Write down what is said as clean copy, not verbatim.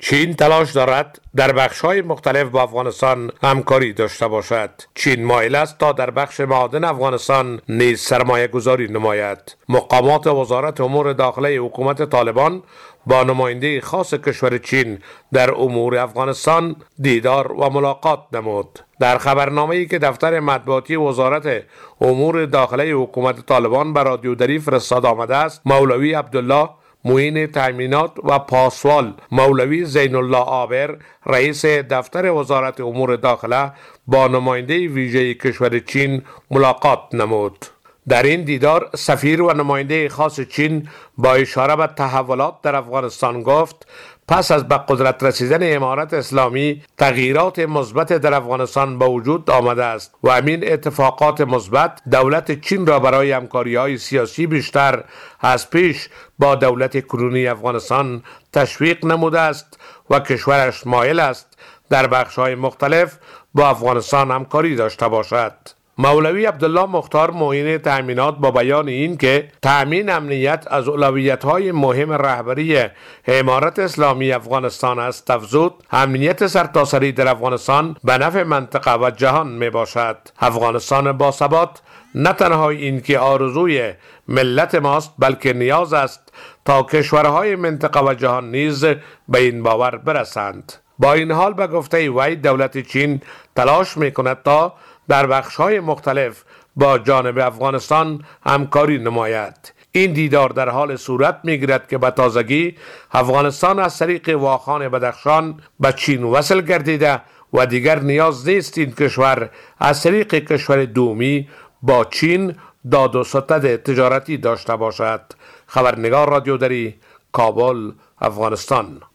چین تلاش دارد در بخش‌های مختلف با افغانستان همکاری داشته باشد. چین مایل است تا در بخش معادن افغانستان نیز سرمایه گذاری نماید. مقامات وزارت امور داخله حکومت طالبان با نماینده خاص کشور چین در امور افغانستان دیدار و ملاقات نمود. در خبرنامه‌ای که دفتر مطبوعاتی وزارت امور داخله حکومت طالبان به رادیو دری فرستاده آمده است، مولوی عبدالله معین تامینات و پاسوال مولوی زین الله عابر رئیس دفتر وزارت امور داخله با نماینده ویژه کشور چین ملاقات نمود. در این دیدار سفیر و نماینده خاص چین با اشاره به تحولات در افغانستان گفت پس از به قدرت رسیدن امارت اسلامی تغییرات مثبت در افغانستان به وجود آمده است و همین اتفاقات مثبت دولت چین را برای همکاری‌های سیاسی بیشتر از پیش با دولت کنونی افغانستان تشویق نموده است و کشورش مایل است در بخش‌های مختلف با افغانستان همکاری داشته باشد. مولوی عبدالله مختار معین تامینات با بیان این که تأمین امنیت از اولویت‌های مهم رهبری امارت اسلامی افغانستان است افزود امنیت سرتاسری در افغانستان به نفع منطقه و جهان می باشد. افغانستان باثبات نه تنها این که آرزوی ملت ماست بلکه نیاز است تا کشورهای منطقه و جهان نیز به این باور برسند. با این حال به گفته وی دولت چین تلاش می کند تا در بخش‌های مختلف با جانب افغانستان همکاری نماید. این دیدار در حال صورت می‌گیرد که به تازگی افغانستان از طریق واخان بدخشان به چین وصل گردیده و دیگر نیاز نیست این کشور از طریق کشور دومی با چین داد و ستد تجارتی داشته باشد. خبرنگار رادیو دری، کابل، افغانستان.